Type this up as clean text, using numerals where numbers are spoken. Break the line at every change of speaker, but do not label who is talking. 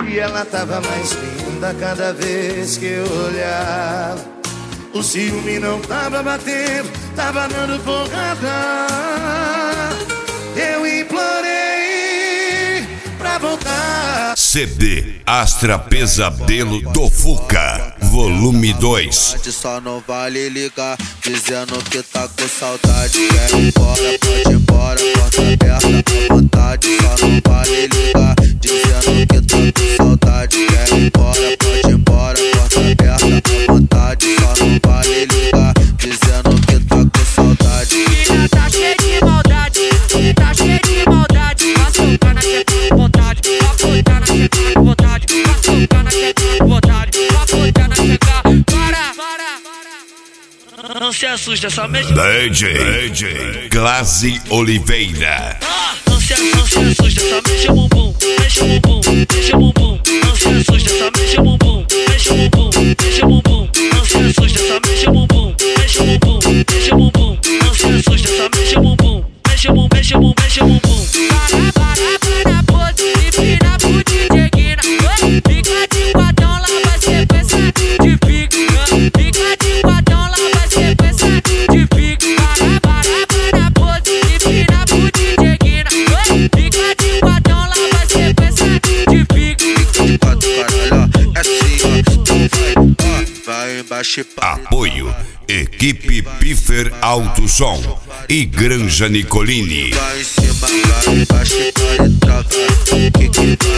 E ela tava mais linda cada vez que eu olhava. O ciúme não tava batendo, tava dando porrada. Eu implorei pra voltar.
CD Astra Pesadelo do Fuca, volume 2.
Só não vale ligar, dizendo que tá com saudade. Quer ir embora, pode ir embora, porta aberta à vontade. Só não vale ligar, dizendo que tá com saudade. Quer ir embora, pode ir embora, porta aberta à vontade. Só não vale ligar, dizendo que tá com saudade.
Menina tá cheia de maldade, tá cheia de maldade. Vai socar na teta com vontade, vai botar na teta com vontade. Vai socar na teta com vontade, vai botar na teta. Para! Não se assusta, só mexe.
DJ Glaze Oliveira.
Não se assusta, só mexe o bumbum, mexe o bumbum, mexe o bumbum. Não se assusta, só mexe o bumbum, mexe o bumbum, mexe o bumbum. Não se assusta, só mexe o bumbum, mexe o bumbum, mexe o bumbum. Não se assusta, só mexe o bumbum, mexe o bumbum, mexe o bumbum, mexe o bumbum. Para, pose, empina pro DJ Guina. Fica de quadrão, lá vai ser peça de pique. Fica de quadrão, lá vai ser peça de pique. Para, pose, empina pro DJ Guina. Fica de quadrão, lá vai ser peça de pique.
De quatro, caralho, é assim, ó. Vai embaixo e para.
Apoio Equipe Piffer Alto Som e Granja Nicolini.
Vai em cima, vai embaixo e para e trava. Que vai